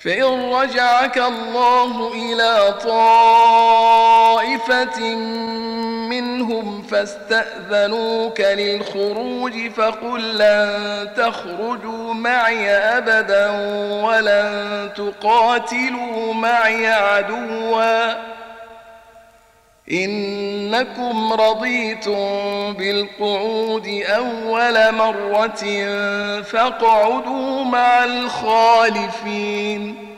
فإن رجعك الله إلى طائفة منهم فاستأذنوك للخروج فقل لن تخرجوا معي أبدا ولن تقاتلوا معي عدوا إنكم رضيتم بالقعود أول مرة فاقعدوا مع الخالفين.